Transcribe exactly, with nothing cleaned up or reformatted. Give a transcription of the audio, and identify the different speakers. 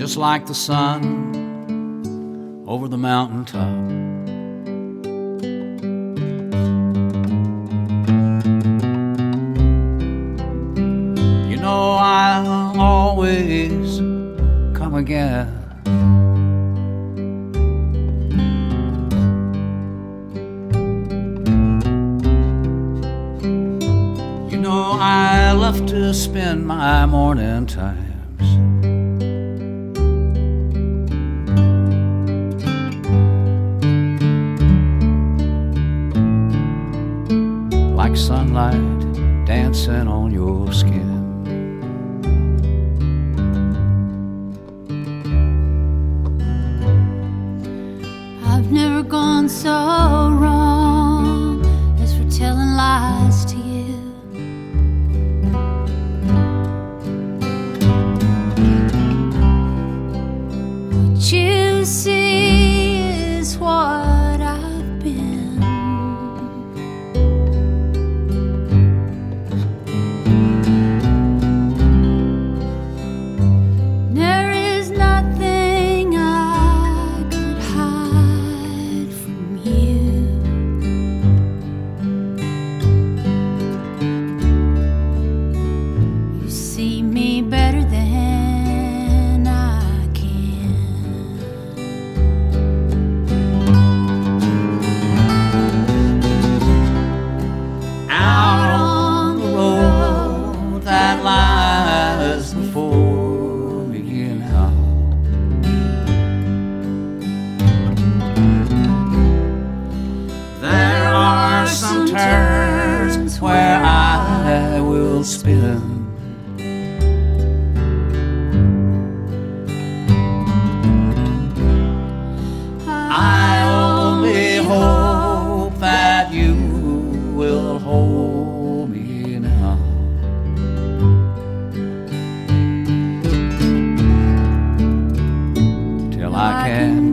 Speaker 1: just like the sun over the mountaintop. You know I'll always come again. You know I love to spend my morning times like sunlight dancing on your skin.
Speaker 2: I've never gone so wrong as for telling lies to you. What you see is what I've been. There is nothing I could hide from you. You see me better than I can.
Speaker 1: Out on the road that lies before me now, there are some turns where I will spin. I only hope that you will hold me now. Till I can